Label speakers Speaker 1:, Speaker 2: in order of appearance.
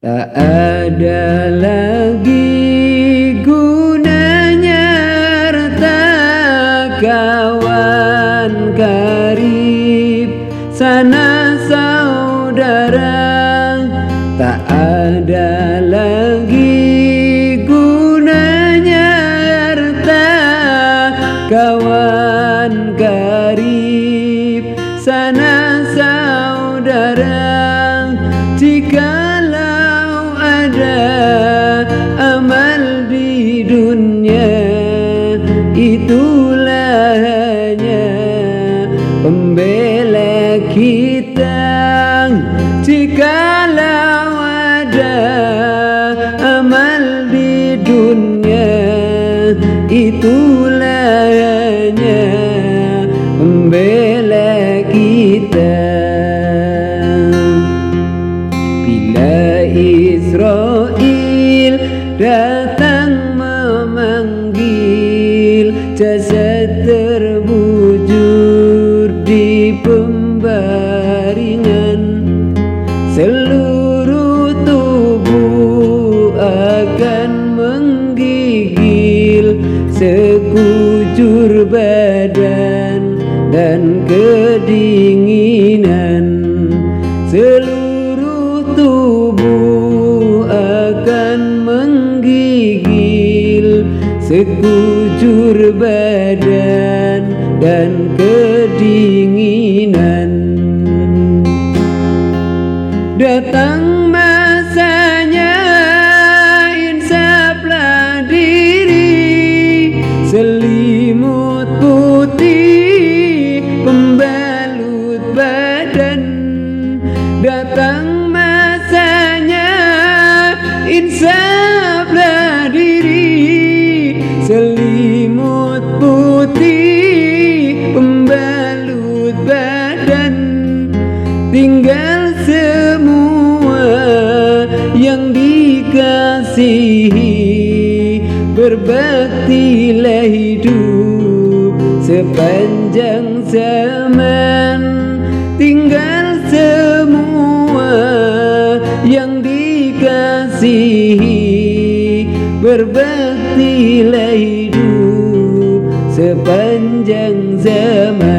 Speaker 1: Tak ada lagi gunanya harta kawan karib sanak saudara. Tak ada lagi gunanya harta kawan karib sanak saudara. Jikalau ada amal di dunia, itulah hanya pembela kita. Jikalau ada amal di dunia, itulah hanya pembela kita. Israel datang memanggil, jasad terbujur di pembaringan. Seluruh tubuh akan menggigil, sekujur badan dan kedinginan. Seluruh tubuh akan menggigil, sekujur badan dan kedinginan. Datang masanya, insaflah diri, selimut putih pembalut badan. Datang masanya, insaflah diri, selimut putih pembalut badan. Tinggal semua yang dikasihi, berbaktilah hidup sepanjang zaman. Tinggal semua yang dikasihi, berbaktilah hidup sepanjang zaman.